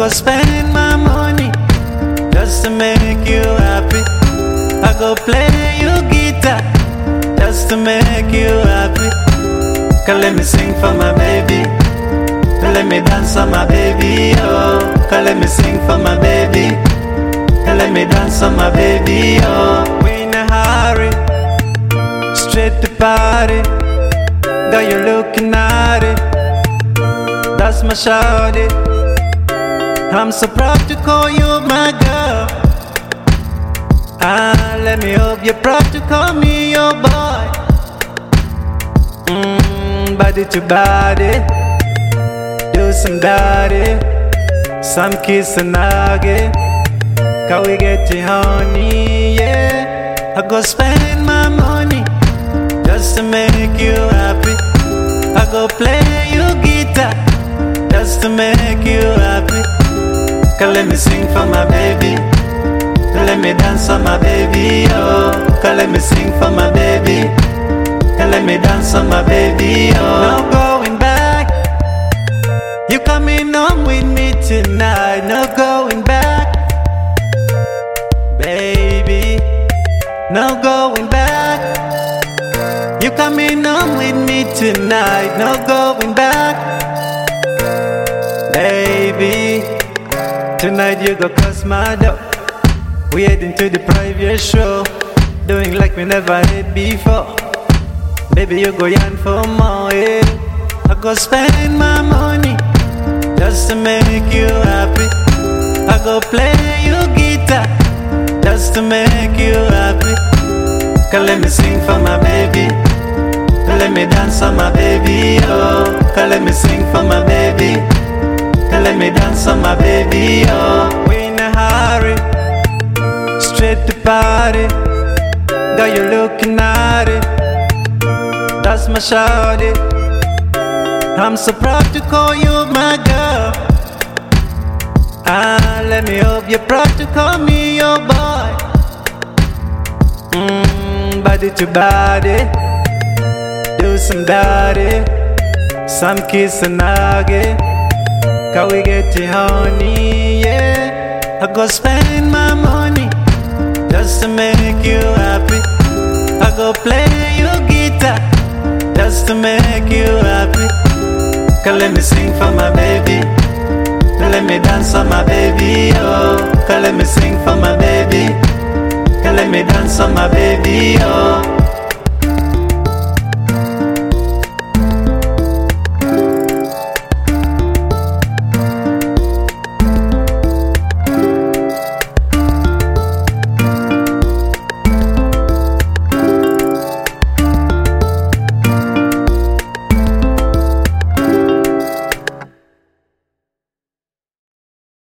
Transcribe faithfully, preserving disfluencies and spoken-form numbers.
go spend my money just to make you happy. I go play you guitar just to make you happy. Come let me sing for my baby. Come let me dance for my baby. Oh, come let me sing for my baby. Come let me dance for my baby. Oh, we in a hurry, straight to party. Got you looking at it. That's my shawty. I'm so proud to call you my girl. Ah, let me hope you're proud to call me your boy. Mmm, body to body, do some daddy, some kiss and nugget. Can we get you honey, yeah. I go spend my money just to make you happy. I go play you guitar just to make you happy. Come let me sing for my baby. Come let me dance for my baby. Oh, come let me sing for my baby. Come let me dance for my baby. Oh, no going back. You coming home with me tonight. No going back, baby. No going back. You coming home with me tonight. No going back, baby. Tonight you go cause my dough. We heading to the private show, doing like we never did before. Baby, you go yarn for more, yeah. I go spend my money just to make you happy. I go play you guitar just to make you happy. Come let me sing for my baby. Come let me dance for my baby. Oh, come let me sing for my baby. Come let me dance for my baby. Oh, we in a hurry, straight to party. Got you looking at it. That's my shawty. I'm so proud to call you my girl. Ah, let me hope you're proud to call me your boy. Mmm, body to body, do some daddy, some kiss and nugget. Can we get you honey, yeah. I go spend my money just to make you happy. I go play you guitar just to make you happy. Come let me sing for my baby. Come let me dance for my baby. Oh, come let me sing for my baby. Come let me dance for my baby. Oh.